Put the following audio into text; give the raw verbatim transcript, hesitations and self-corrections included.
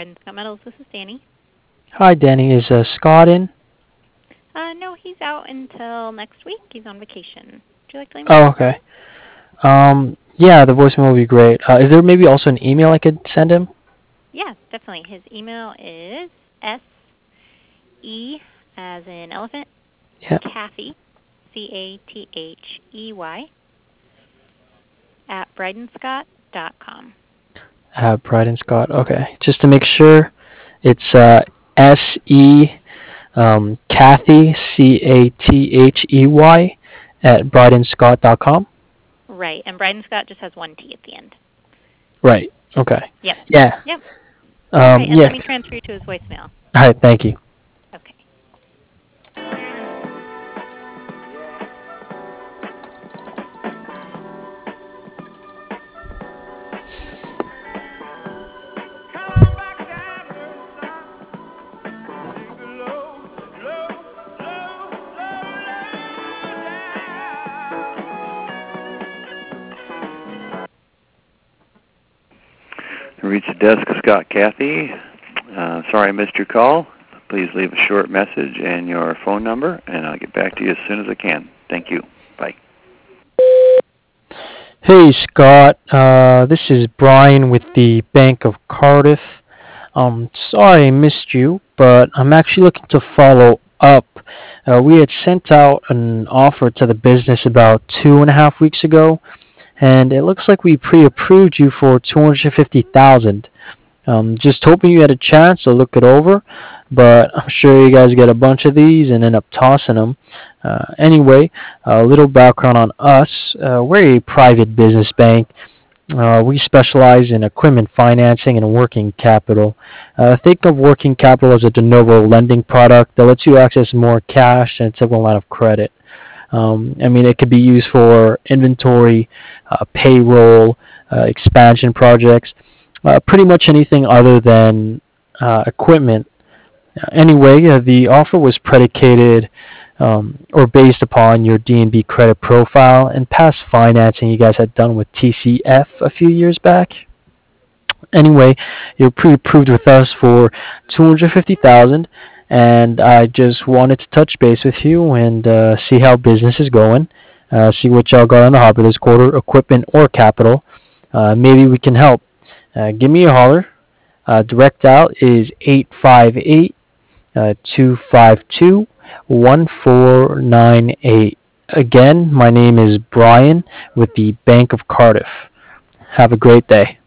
Bryden Scott Metals. This is Danny. Hi, Danny. Is uh, Scott in? Uh, no, he's out until next week. He's on vacation. Would you like to leave him a Oh, voicemail? okay. Um, yeah, the voicemail will be great. Uh, is there maybe also an email I could send him? Yeah, definitely. His email is S E as in elephant, Yeah. Cathy, C A T H E Y, at brydenscott dot com. Uh, Bryden Scott. Okay. Just to make sure, it's uh, S E um, Cathy, C A T H E Y, at bryden scott dot com. Right, and Bryden Scott just has one T at the end. Right. Okay. Yep. Yeah. Yep. All Um, right, and yeah. let me transfer you to his voicemail. All right. Thank you. Okay. Reach the desk of Scott Cathy. Uh, sorry I missed your call. Please leave a short message and your phone number, and I'll get back to you as soon as I can. Thank you. Bye. Hey, Scott. Uh, this is Brian with the Bank of Cardiff. Um, sorry I missed you, but I'm actually looking to follow up. Uh, we had sent out an offer to the business about two and a half weeks ago, and it looks like we pre-approved you for two hundred fifty thousand. Um, just hoping you had a chance to look it over, but I'm sure you guys get a bunch of these and end up tossing them. Uh, anyway, a little background on us. Uh, we're a private business bank. Uh, we specialize in equipment financing and working capital. Uh, think of working capital as a de novo lending product that lets you access more cash than a typical line of credit. Um, I mean, it could be used for inventory, uh, payroll, uh, expansion projects, uh, pretty much anything other than uh, equipment. Anyway, uh, the offer was predicated um, or based upon your D and B credit profile and past financing you guys had done with T C F a few years back. Anyway, you're pre-approved with us for two hundred fifty thousand, and I just wanted to touch base with you and uh, see how business is going. Uh, see what y'all got on the hopper this quarter, equipment or capital. Uh, maybe we can help. Uh, give me a holler. Uh, direct out is eight five eight, two five two, one four nine eight. Again, my name is Brian with the Bank of Cardiff. Have a great day.